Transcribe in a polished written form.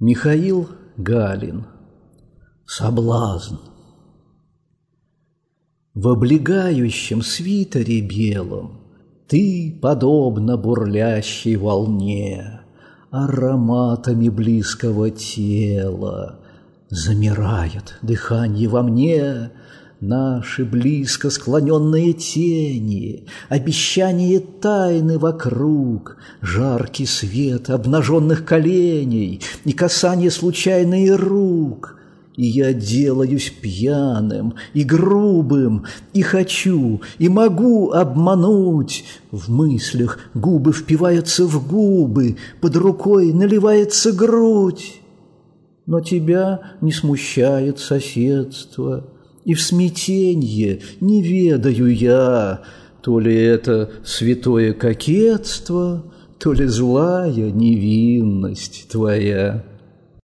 Михаил Галин. Соблазн. В облегающем свитере белом ты, подобно бурлящей волне, ароматами близкого тела. Замирает дыхание во мне, наши близко склоненные тени, обещание тайны вокруг, жаркий свет обнаженных коленей и касание случайных рук. И я делаюсь пьяным и грубым, и хочу, и могу обмануть. В мыслях губы впиваются в губы, под рукой наливается грудь. Но тебя не смущает соседство, и в смятенье не ведаю я, то ли это святое кокетство, то ли злая невинность твоя.